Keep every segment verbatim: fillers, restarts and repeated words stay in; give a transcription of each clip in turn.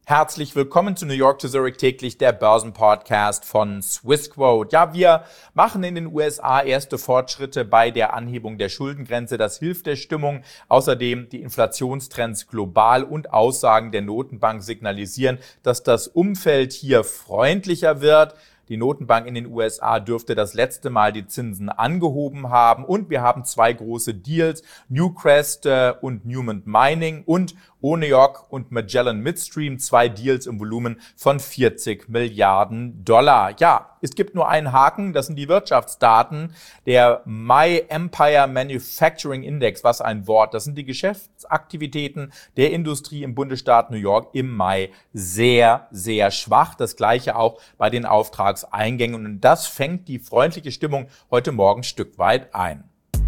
Herzlich willkommen zu New York to Zurich täglich, der Börsenpodcast von Swissquote. Ja, wir machen in den U S A erste Fortschritte bei der Anhebung der Schuldengrenze. Das hilft der Stimmung. Außerdem die Inflationstrends global und Aussagen der Notenbank signalisieren, dass das Umfeld hier freundlicher wird. Die Notenbank in den U S A dürfte das letzte Mal die Zinsen angehoben haben. Und wir haben zwei große Deals, Newcrest äh, und Newmont Mining und Oneok und Magellan Midstream, zwei Deals im Volumen von vierzig Milliarden Dollar. Ja, es gibt nur einen Haken, das sind die Wirtschaftsdaten. Der My Empire Manufacturing Index, was ein Wort, das sind die Geschäftsaktivitäten der Industrie im Bundesstaat New York im Mai sehr, sehr schwach. Das gleiche auch bei den Auftragseingängen und das fängt die freundliche Stimmung heute Morgen ein Stück weit ein.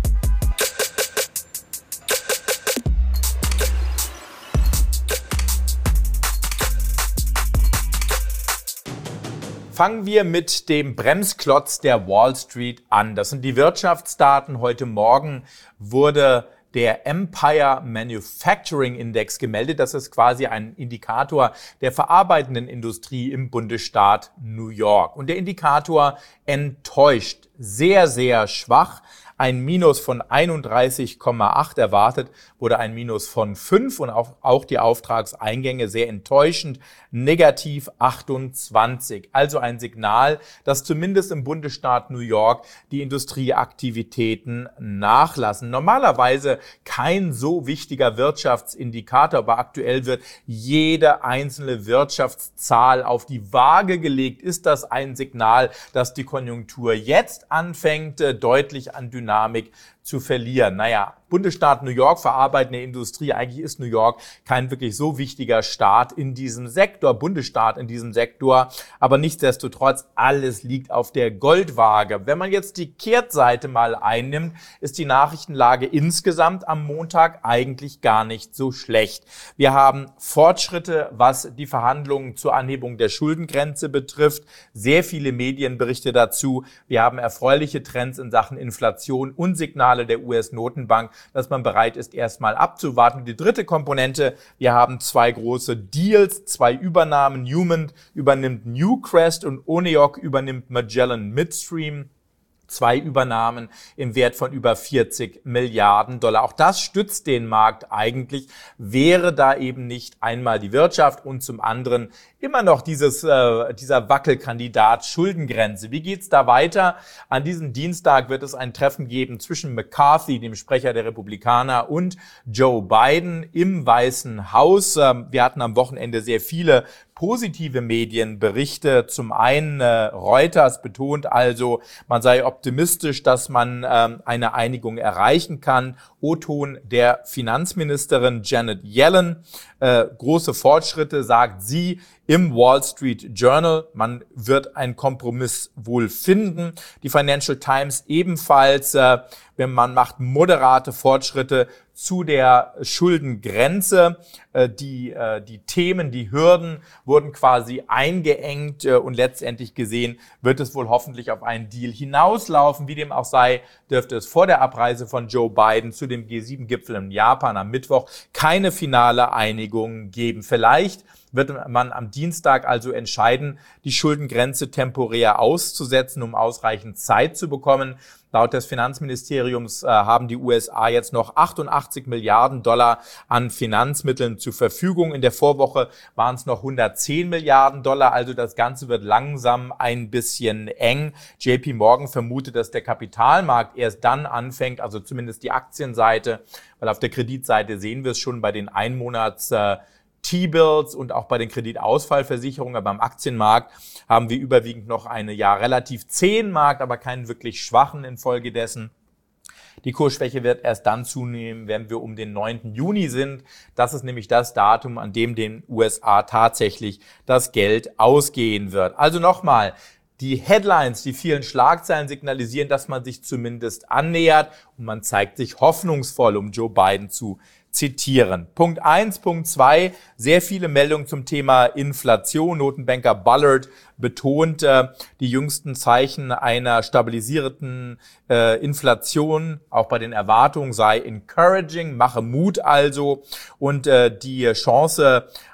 Fangen wir mit dem Bremsklotz der Wall Street an. Das sind die Wirtschaftsdaten. Heute Morgen wurde der Empire Manufacturing Index gemeldet. Das ist quasi ein Indikator der verarbeitenden Industrie im Bundesstaat New York. Und der Indikator enttäuscht sehr, sehr schwach. Ein Minus von einunddreißig Komma acht erwartet, wurde ein Minus von fünf und auch, auch die Auftragseingänge sehr enttäuschend, negativ achtundzwanzig. Also ein Signal, dass zumindest im Bundesstaat New York die Industrieaktivitäten nachlassen. Normalerweise kein so wichtiger Wirtschaftsindikator, aber aktuell wird jede einzelne Wirtschaftszahl auf die Waage gelegt. Ist das ein Signal, dass die Konjunktur jetzt anfängt, deutlich an Dynamik Dynamik zu verlieren? Naja, Bundesstaat New York, verarbeitende Industrie, eigentlich ist New York kein wirklich so wichtiger Staat in diesem Sektor, Bundesstaat in diesem Sektor, aber nichtsdestotrotz, alles liegt auf der Goldwaage. Wenn man jetzt die Kehrtseite mal einnimmt, ist die Nachrichtenlage insgesamt am Montag eigentlich gar nicht so schlecht. Wir haben Fortschritte, was die Verhandlungen zur Anhebung der Schuldengrenze betrifft, sehr viele Medienberichte dazu. Wir haben erfreuliche Trends in Sachen Inflation und Signale der U S-Notenbank, dass man bereit ist, erstmal abzuwarten. Die dritte Komponente, wir haben zwei große Deals, zwei Übernahmen. Newmont übernimmt Newcrest und Oneok übernimmt Magellan Midstream. Zwei Übernahmen im Wert von über vierzig Milliarden Dollar. Auch das stützt den Markt eigentlich, wäre da eben nicht einmal die Wirtschaft und zum anderen immer noch dieses äh, dieser Wackelkandidat Schuldengrenze. Wie geht's da weiter? An diesem Dienstag wird es ein Treffen geben zwischen McCarthy, dem Sprecher der Republikaner, und Joe Biden im Weißen Haus. Ähm, wir hatten am Wochenende sehr viele positive Medienberichte. Zum einen äh, Reuters betont also, man sei optimistisch, dass man ähm, eine Einigung erreichen kann. O-Ton der Finanzministerin Janet Yellen. Äh, große Fortschritte, sagt sie im Wall Street Journal. Man wird einen Kompromiss wohl finden. Die Financial Times ebenfalls. Äh, wenn man macht moderate Fortschritte zu der Schuldengrenze. Äh, die, äh, die Themen, die Hürden wurden quasi eingeengt äh, und letztendlich gesehen wird es wohl hoffentlich auf einen Deal hinauslaufen. Wie dem auch sei, dürfte es vor der Abreise von Joe Biden zu dem G sieben Gipfel in Japan am Mittwoch keine finale Einigung geben. Vielleicht wird man am Dienstag also entscheiden, die Schuldengrenze temporär auszusetzen, um ausreichend Zeit zu bekommen. Laut des Finanzministeriums äh, haben die U S A jetzt noch achtundachtzig Milliarden Dollar an Finanzmitteln zur Verfügung. In der Vorwoche waren es noch hundertzehn Milliarden Dollar. Also das Ganze wird langsam ein bisschen eng. J P Morgan vermutet, dass der Kapitalmarkt erst dann anfängt, also zumindest die Aktienseite, weil auf der Kreditseite sehen wir es schon bei den Einmonats äh, T-Bills und auch bei den Kreditausfallversicherungen, aber am Aktienmarkt haben wir überwiegend noch eine ja relativ zähen Markt, aber keinen wirklich schwachen infolgedessen. Die Kursschwäche wird erst dann zunehmen, wenn wir um den neunten Juni sind. Das ist nämlich das Datum, an dem den U S A tatsächlich das Geld ausgehen wird. Also nochmal, die Headlines, die vielen Schlagzeilen signalisieren, dass man sich zumindest annähert und man zeigt sich hoffnungsvoll, um Joe Biden zu zitieren. Punkt eins, Punkt zwei, sehr viele Meldungen zum Thema Inflation. Notenbanker Bullard betont äh, die jüngsten Zeichen einer stabilisierten äh, Inflation, auch bei den Erwartungen sei encouraging, mache Mut also, und äh, die Chance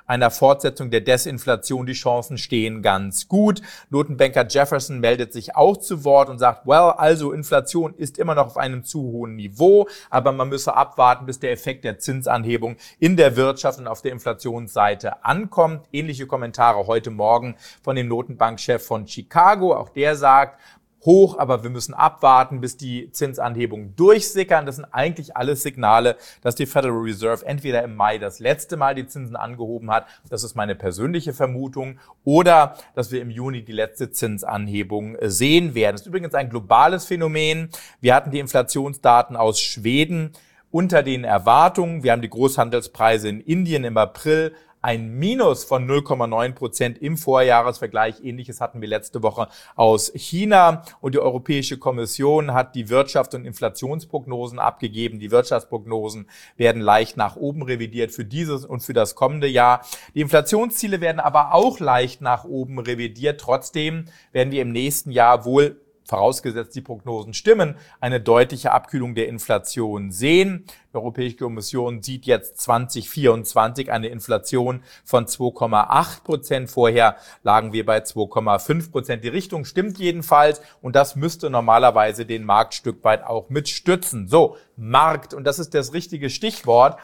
einer Fortsetzung der Desinflation. Die Chancen stehen ganz gut. Notenbanker Jefferson meldet sich auch zu Wort und sagt, well, also Inflation ist immer noch auf einem zu hohen Niveau, aber man müsse abwarten, bis der Effekt der Zinsanhebung in der Wirtschaft und auf der Inflationsseite ankommt. Ähnliche Kommentare heute Morgen von dem Notenbankchef von Chicago. Auch der sagt, hoch, aber wir müssen abwarten, bis die Zinsanhebungen durchsickern. Das sind eigentlich alles Signale, dass die Federal Reserve entweder im Mai das letzte Mal die Zinsen angehoben hat, das ist meine persönliche Vermutung, oder dass wir im Juni die letzte Zinsanhebung sehen werden. Das ist übrigens ein globales Phänomen. Wir hatten die Inflationsdaten aus Schweden unter den Erwartungen. Wir haben die Großhandelspreise in Indien im April, ein Minus von null Komma neun Prozent im Vorjahresvergleich. Ähnliches hatten wir letzte Woche aus China. Und die Europäische Kommission hat die Wirtschafts- und Inflationsprognosen abgegeben. Die Wirtschaftsprognosen werden leicht nach oben revidiert für dieses und für das kommende Jahr. Die Inflationsziele werden aber auch leicht nach oben revidiert. Trotzdem werden wir im nächsten Jahr wohl, vorausgesetzt die Prognosen stimmen, eine deutliche Abkühlung der Inflation sehen. Die Europäische Kommission sieht jetzt zwanzig vierundzwanzig eine Inflation von zwei Komma acht Prozent. Vorher lagen wir bei zwei Komma fünf Prozent. Die Richtung stimmt jedenfalls und das müsste normalerweise den Markt ein Stück weit auch mitstützen. So, Markt, und das ist das richtige Stichwort.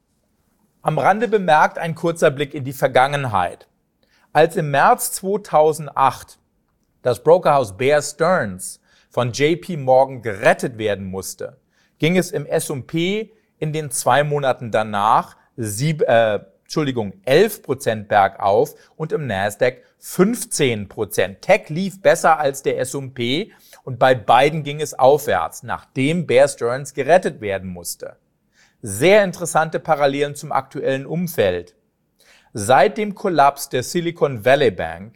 Am Rande bemerkt ein kurzer Blick in die Vergangenheit. Als im März zweitausendacht das Brokerhaus Bear Stearns von J P Morgan gerettet werden musste, ging es im S und P in den zwei Monaten danach sieb, äh, Entschuldigung, elf Prozent bergauf und im Nasdaq fünfzehn Prozent. Tech lief besser als der S und P und bei beiden ging es aufwärts, nachdem Bear Stearns gerettet werden musste. Sehr interessante Parallelen zum aktuellen Umfeld. Seit dem Kollaps der Silicon Valley Bank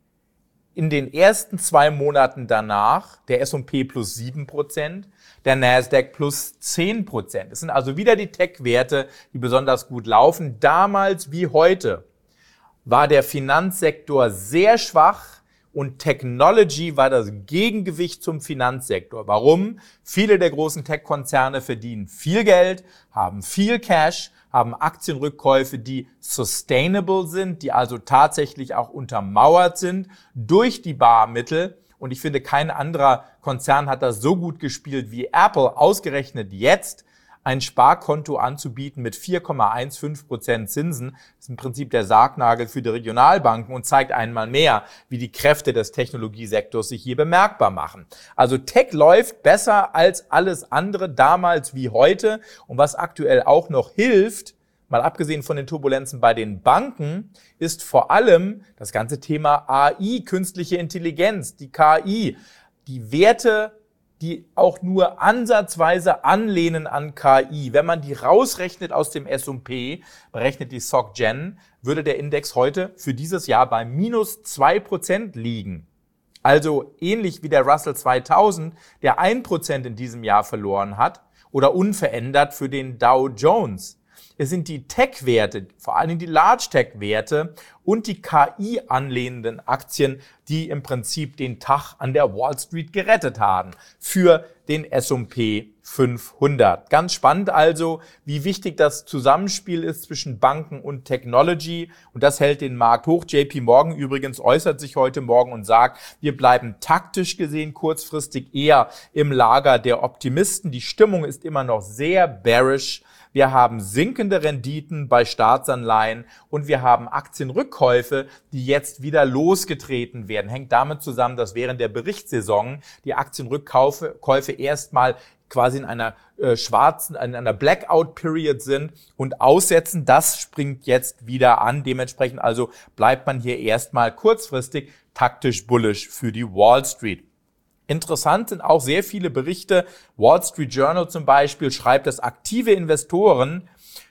in den ersten zwei Monaten danach der S und P plus sieben Prozent, der Nasdaq plus zehn Prozent. Es sind also wieder die Tech-Werte, die besonders gut laufen. Damals wie heute war der Finanzsektor sehr schwach und Technology war das Gegengewicht zum Finanzsektor. Warum? Viele der großen Tech-Konzerne verdienen viel Geld, haben viel Cash, haben Aktienrückkäufe, die sustainable sind, die also tatsächlich auch untermauert sind durch die Barmittel. Und ich finde, kein anderer Konzern hat das so gut gespielt wie Apple, ausgerechnet jetzt ein Sparkonto anzubieten mit vier Komma fünfzehn Prozent Zinsen. Das ist im Prinzip der Sargnagel für die Regionalbanken und zeigt einmal mehr, wie die Kräfte des Technologiesektors sich hier bemerkbar machen. Also Tech läuft besser als alles andere, damals wie heute. Und was aktuell auch noch hilft, mal abgesehen von den Turbulenzen bei den Banken, ist vor allem das ganze Thema A I, künstliche Intelligenz, die K I, die Werte, die auch nur ansatzweise anlehnen an K I. Wenn man die rausrechnet aus dem S und P, berechnet die SocGen, würde der Index heute für dieses Jahr bei minus zwei Prozent liegen. Also ähnlich wie der Russell zweitausend, der ein Prozent in diesem Jahr verloren hat, oder unverändert für den Dow Jones. Es sind die Tech-Werte, vor allem die Large-Tech-Werte und die K I-anlehnenden Aktien, die im Prinzip den Tag an der Wall Street gerettet haben für den S und P fünfhundert. Ganz spannend also, wie wichtig das Zusammenspiel ist zwischen Banken und Technology und das hält den Markt hoch. J P Morgan übrigens äußert sich heute Morgen und sagt, wir bleiben taktisch gesehen kurzfristig eher im Lager der Optimisten. Die Stimmung ist immer noch sehr bearish. Wir haben sinkende Renditen bei Staatsanleihen und wir haben Aktienrückkäufe, die jetzt wieder losgetreten werden. Hängt damit zusammen, dass während der Berichtssaison die Aktienrückkäufe Käufe erstmal quasi in einer äh, schwarzen, in einer Blackout-Period sind und aussetzen. Das springt jetzt wieder an. Dementsprechend also bleibt man hier erstmal kurzfristig taktisch bullish für die Wall Street. Interessant sind auch sehr viele Berichte. Wall Street Journal zum Beispiel schreibt, dass aktive Investoren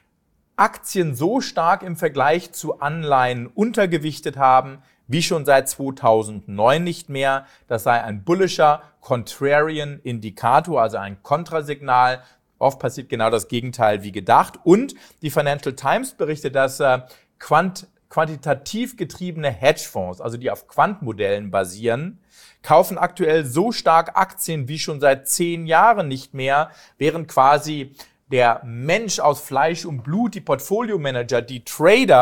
Aktien so stark im Vergleich zu Anleihen untergewichtet haben, wie schon seit zweitausendneun nicht mehr. Das sei ein bullischer Contrarian-Indikator, also ein Kontrasignal. Oft passiert genau das Gegenteil wie gedacht. Und die Financial Times berichtet, dass äh, Quant quantitativ getriebene Hedgefonds, also die auf Quantmodellen basieren, kaufen aktuell so stark Aktien wie schon seit zehn Jahren nicht mehr, während quasi der Mensch aus Fleisch und Blut, die Portfolio-Manager, die Trader,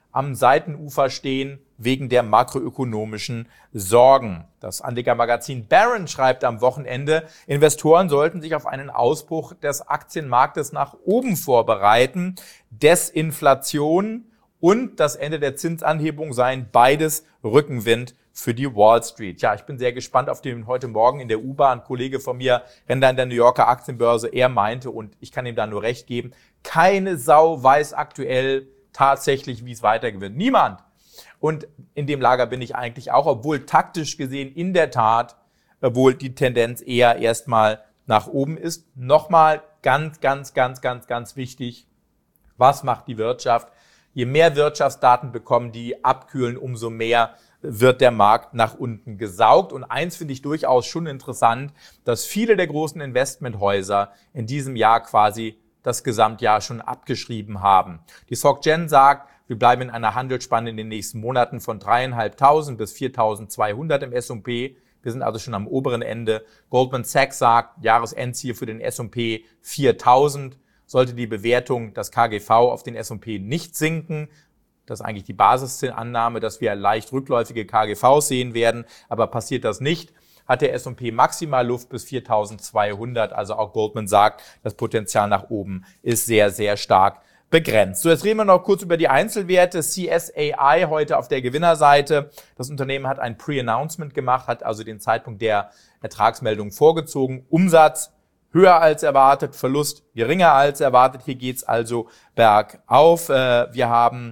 am Seitenufer stehen wegen der makroökonomischen Sorgen. Das Anlegermagazin Barron schreibt am Wochenende, Investoren sollten sich auf einen Ausbruch des Aktienmarktes nach oben vorbereiten. Desinflation und das Ende der Zinsanhebung seien beides Rückenwind für die Wall Street. Ja, ich bin sehr gespannt auf den heute Morgen in der U-Bahn. Ein Kollege von mir rennt an der New Yorker Aktienbörse. Er meinte, und ich kann ihm da nur recht geben, keine Sau weiß aktuell tatsächlich, wie es weitergehen wird. Niemand. Und in dem Lager bin ich eigentlich auch, obwohl taktisch gesehen in der Tat wohl die Tendenz eher erstmal nach oben ist. Nochmal ganz, ganz, ganz, ganz, ganz wichtig. Was macht die Wirtschaft? Je mehr Wirtschaftsdaten bekommen, die abkühlen, umso mehr wird der Markt nach unten gesaugt. Und eins finde ich durchaus schon interessant, dass viele der großen Investmenthäuser in diesem Jahr quasi das Gesamtjahr schon abgeschrieben haben. Die SocGen sagt, wir bleiben in einer Handelsspanne in den nächsten Monaten von dreieinhalbtausend bis viertausendzweihundert im S und P. Wir sind also schon am oberen Ende. Goldman Sachs sagt, Jahresendziel für den S und P viertausend. Sollte die Bewertung, das K G V auf den S und P nicht sinken, das ist eigentlich die Basisannahme, dass wir leicht rückläufige K G Vs sehen werden, aber passiert das nicht, hat der S und P maximal Luft bis viertausendzweihundert. Also auch Goldman sagt, das Potenzial nach oben ist sehr, sehr stark begrenzt. So, jetzt reden wir noch kurz über die Einzelwerte. C S A I heute auf der Gewinnerseite. Das Unternehmen hat ein Pre-Announcement gemacht, hat also den Zeitpunkt der Ertragsmeldung vorgezogen. Umsatz höher als erwartet, Verlust geringer als erwartet. Hier geht's also bergauf. Wir haben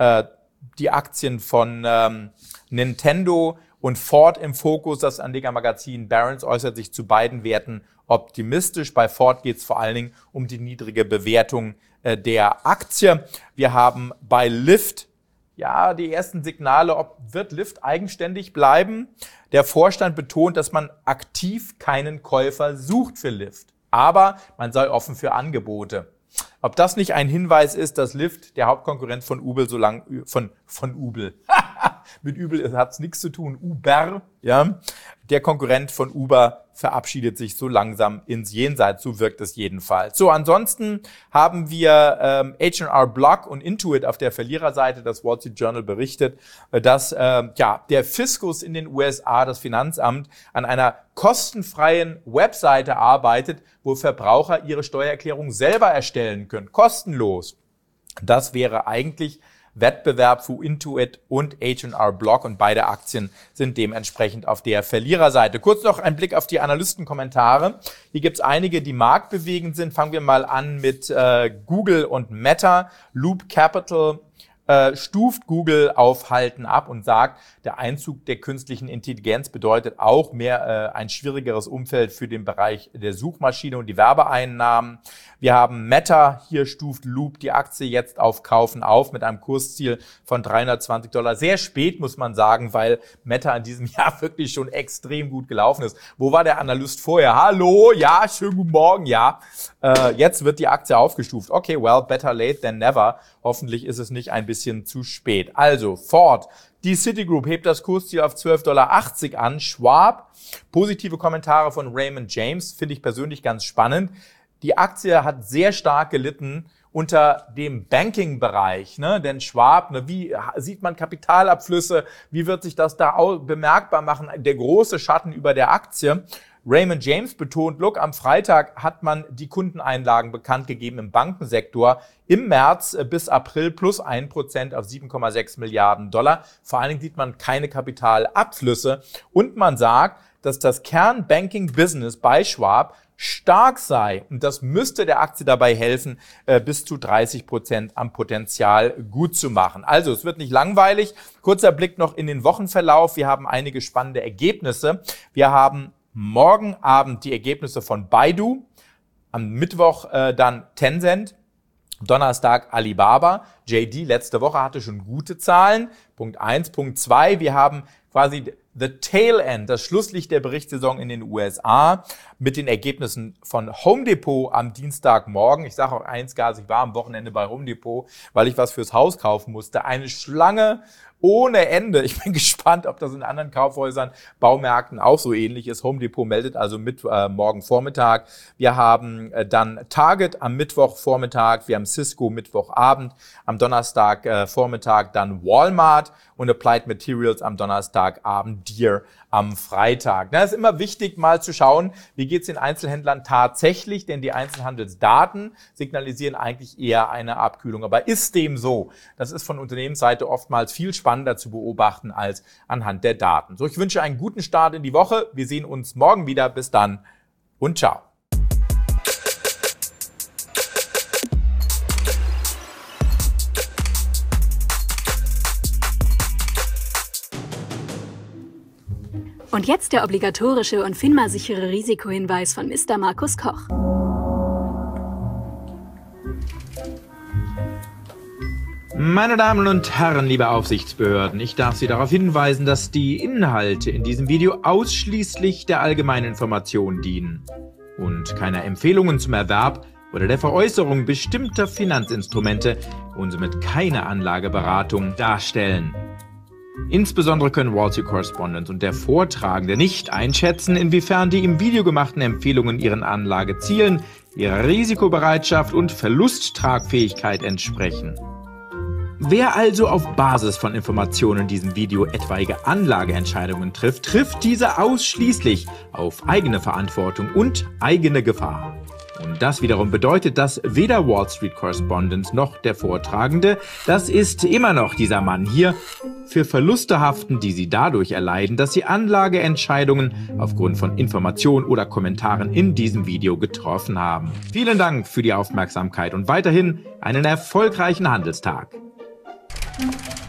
die Aktien von Nintendo und Ford im Fokus. Das Anlegermagazin Barron's äußert sich zu beiden Werten optimistisch. Bei Ford geht es vor allen Dingen um die niedrige Bewertung äh, der Aktie. Wir haben bei Lyft ja die ersten Signale, ob wird Lyft eigenständig bleiben. Der Vorstand betont, dass man aktiv keinen Käufer sucht für Lyft, aber man sei offen für Angebote. Ob das nicht ein Hinweis ist, dass Lyft, der Hauptkonkurrent von Uber, so lang von von Uber mit Übel hat es nichts zu tun, Uber, ja, der Konkurrent von Uber verabschiedet sich so langsam ins Jenseits, so wirkt es jedenfalls. So, ansonsten haben wir ähm, H und R Block und Intuit auf der Verliererseite. Das Wall Street Journal berichtet, dass äh, ja der Fiskus in den U S A, das Finanzamt, an einer kostenfreien Webseite arbeitet, wo Verbraucher ihre Steuererklärung selber erstellen können, kostenlos. Das wäre eigentlich Wettbewerb für Intuit und H und R Block und beide Aktien sind dementsprechend auf der Verliererseite. Kurz noch ein Blick auf die Analystenkommentare. Hier gibt es einige, die marktbewegend sind. Fangen wir mal an mit äh, Google und Meta. Loop Capital äh, stuft Google auf Halten ab und sagt, der Einzug der künstlichen Intelligenz bedeutet auch mehr äh, ein schwierigeres Umfeld für den Bereich der Suchmaschine und die Werbeeinnahmen. Wir haben Meta, hier stuft Loop die Aktie jetzt auf Kaufen auf mit einem Kursziel von dreihundertzwanzig Dollar. Sehr spät, muss man sagen, weil Meta in diesem Jahr wirklich schon extrem gut gelaufen ist. Wo war der Analyst vorher? Hallo, ja, schönen guten Morgen, ja. Äh, jetzt wird die Aktie aufgestuft. Okay, well, better late than never. Hoffentlich ist es nicht ein bisschen zu spät. Also, Ford. Die Citigroup hebt das Kursziel auf zwölf Komma achtzig Dollar an. Schwab, positive Kommentare von Raymond James, finde ich persönlich ganz spannend. Die Aktie hat sehr stark gelitten unter dem Banking-Bereich, ne? Denn Schwab, ne, wie sieht man Kapitalabflüsse, wie wird sich das da bemerkbar machen? Der große Schatten über der Aktie. Raymond James betont, look, am Freitag hat man die Kundeneinlagen bekannt gegeben im Bankensektor. Im März bis April plus ein Prozent auf sieben Komma sechs Milliarden Dollar. Vor allen Dingen sieht man keine Kapitalabflüsse. Und man sagt, dass das Kern-Banking-Business bei Schwab stark sei. Und das müsste der Aktie dabei helfen, äh, bis zu dreißig Prozent am Potenzial gut zu machen. Also, es wird nicht langweilig. Kurzer Blick noch in den Wochenverlauf. Wir haben einige spannende Ergebnisse. Wir haben morgen Abend die Ergebnisse von Baidu, am Mittwoch äh, dann Tencent, Donnerstag Alibaba. J D letzte Woche hatte schon gute Zahlen. Punkt eins. Punkt zwei. Wir haben quasi the tail end, das Schlusslicht der Berichtssaison in den U S A mit den Ergebnissen von Home Depot am Dienstagmorgen. Ich sage auch eins, Gas, ich war am Wochenende bei Home Depot, weil ich was fürs Haus kaufen musste. Eine Schlange ohne Ende. Ich bin gespannt, ob das in anderen Kaufhäusern, Baumärkten auch so ähnlich ist. Home Depot meldet also mit äh, morgen Vormittag. Wir haben äh, dann Target am Mittwochvormittag, wir haben Cisco Mittwochabend, am Donnerstag äh, Vormittag dann Walmart und Applied Materials am Donnerstagabend, Deere am Freitag. Na, ist immer wichtig, mal zu schauen, wie geht's den Einzelhändlern tatsächlich, denn die Einzelhandelsdaten signalisieren eigentlich eher eine Abkühlung. Aber ist dem so? Das ist von Unternehmensseite oftmals viel spannender zu beobachten als anhand der Daten. So, ich wünsche einen guten Start in die Woche. Wir sehen uns morgen wieder. Bis dann und ciao. Und jetzt der obligatorische und FINMA-sichere Risikohinweis von Mister Markus Koch. Meine Damen und Herren, liebe Aufsichtsbehörden, ich darf Sie darauf hinweisen, dass die Inhalte in diesem Video ausschließlich der allgemeinen Information dienen und keine Empfehlungen zum Erwerb oder der Veräußerung bestimmter Finanzinstrumente und somit keine Anlageberatung darstellen. Insbesondere können Wall Street Correspondent und der Vortragende nicht einschätzen, inwiefern die im Video gemachten Empfehlungen ihren Anlagezielen, ihrer Risikobereitschaft und Verlusttragfähigkeit entsprechen. Wer also auf Basis von Informationen in diesem Video etwaige Anlageentscheidungen trifft, trifft diese ausschließlich auf eigene Verantwortung und eigene Gefahr. Und das wiederum bedeutet, dass weder Wall Street Correspondent noch der Vortragende, das ist immer noch dieser Mann hier, für Verluste haften, die sie dadurch erleiden, dass sie Anlageentscheidungen aufgrund von Informationen oder Kommentaren in diesem Video getroffen haben. Vielen Dank für die Aufmerksamkeit und weiterhin einen erfolgreichen Handelstag.